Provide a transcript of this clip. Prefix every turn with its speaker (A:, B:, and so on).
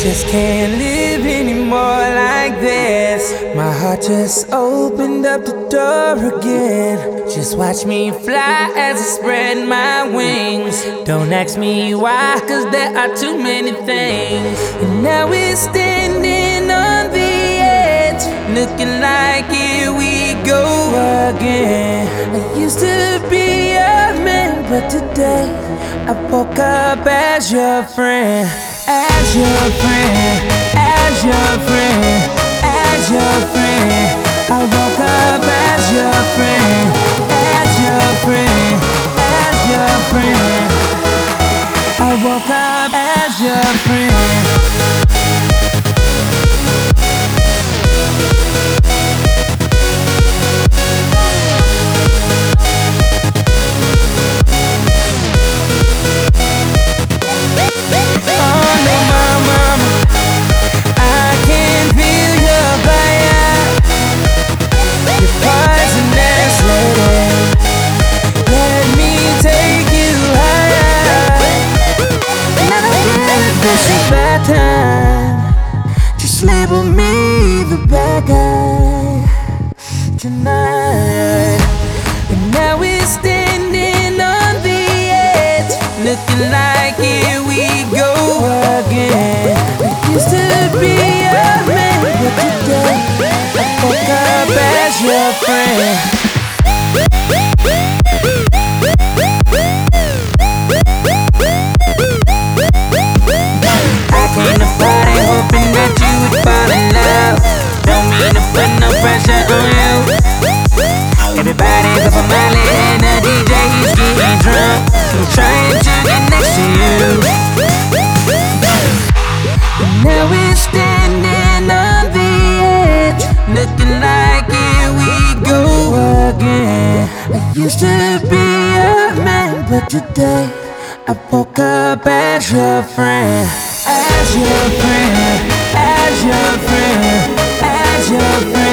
A: just can't live anymore like this. My heart just opened up the door again. Just watch me fly as I spread my wings. Don't ask me why, cause there are too many things. And now we're standing on the edge, looking like here we go again. I used to be a man, but today I woke up as your friend. As your friend, as your friend, as your friend. I woke up as your friend, as your friend, as your friend. I woke up as your friend. Bad time, just label me the bad guy tonight. And now we're standing on the edge, looking like here we go again. I used to be a man, but today I woke up as your friend. Came to party hoping that you would fall in love. Don't mean to put no pressure on you. Everybody's up on Molly and the DJ, he's getting drunk. I'm trying to get next to you. And now we're standing on the edge, looking like here we go again. I used to be a man, but today I woke up as your friend. As your friend, as your friend, as your friend.